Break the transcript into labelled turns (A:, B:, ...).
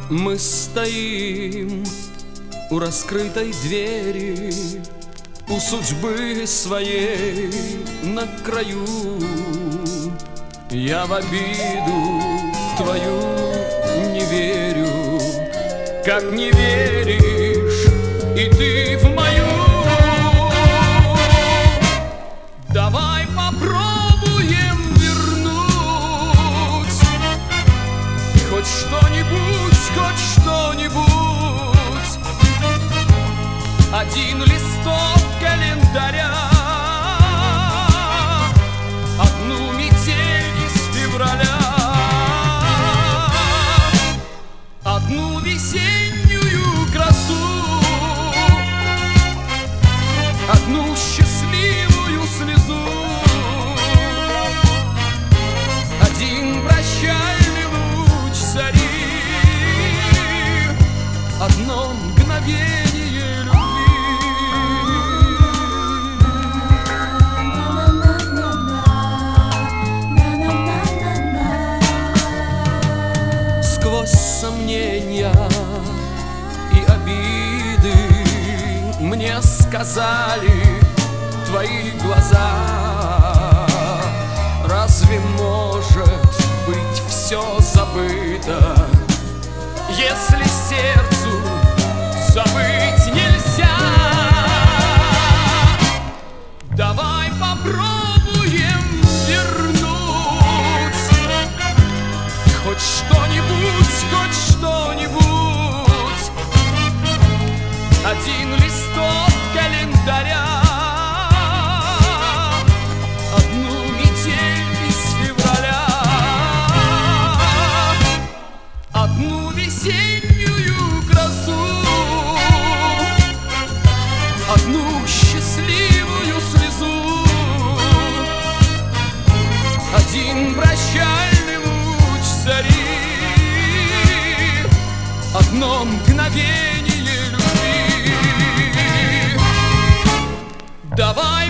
A: Мы стоим у раскрытой двери, у судьбы своей на краю. Я в обиду твою не верю, как не веришь и ты в мою. Давай попробуем вернуть хоть что-нибудь, хоть что-нибудь. Один листок календаря, одну метель из февраля, одну весеннюю красу, одну счастливую слезу, один прощальный луч зари, одно мгновение любви. Сквозь сомнения и обиды мне сказали твои глаза: разве может быть все забыто, если сердцу забыть нельзя? Давай попробуем вернуть хоть что-нибудь, хоть что-нибудь. Один листок календаря, одну метель из февраля, одну весеннюю красу, одну счастливую слезу, один прощальный луч зари, одно мгновение любви. Давай